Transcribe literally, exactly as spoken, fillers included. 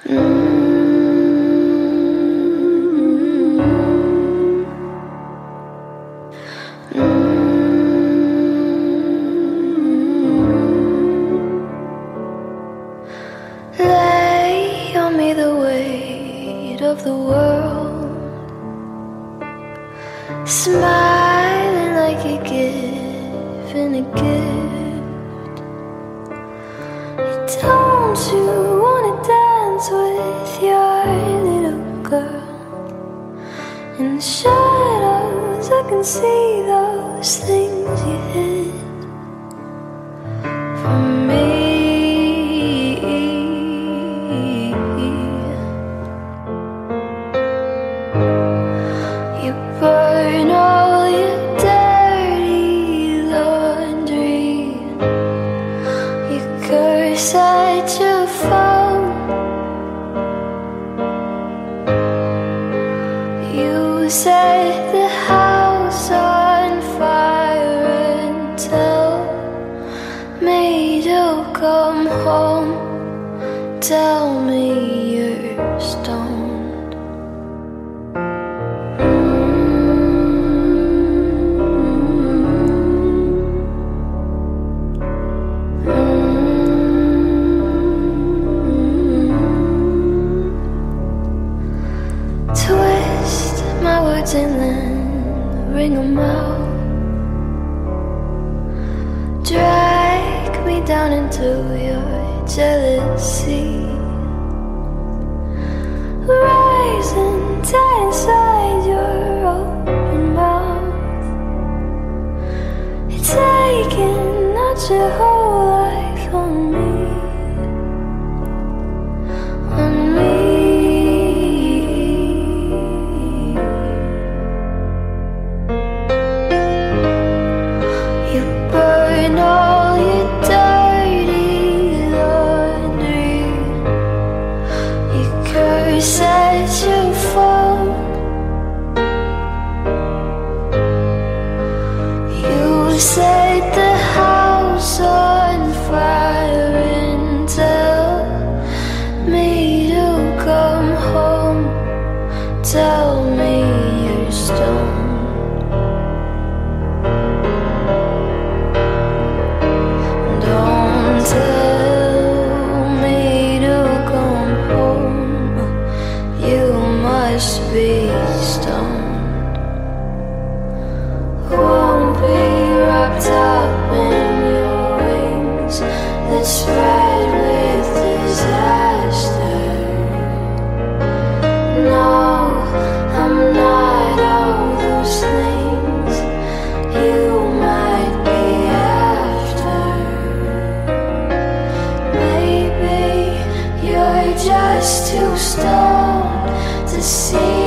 Lay on me the weight of the world, smiling like you're giving a gift. Don't you wanna dance with your little girl? In the shadows I can see those things you hid from me. You burn all your dirty laundry, you curse at your phone, you set the house on fire and tell me to come home. Tell me you're stoned. Twist my words and then ring them out. Drag me down into your jealousy, rising tight inside your open mouth. You're taking out your whole life on me, on me. You burn all your dirty laundry, you curse at your phone, you set the house on fire and tell me to come home. Tell me you're stoned. Don't tell me to come home. You must be stoned. Won't be wrapped up in your wings that spread with disaster. No, I'm not all those things you might be after. Maybe you're just too stoned to see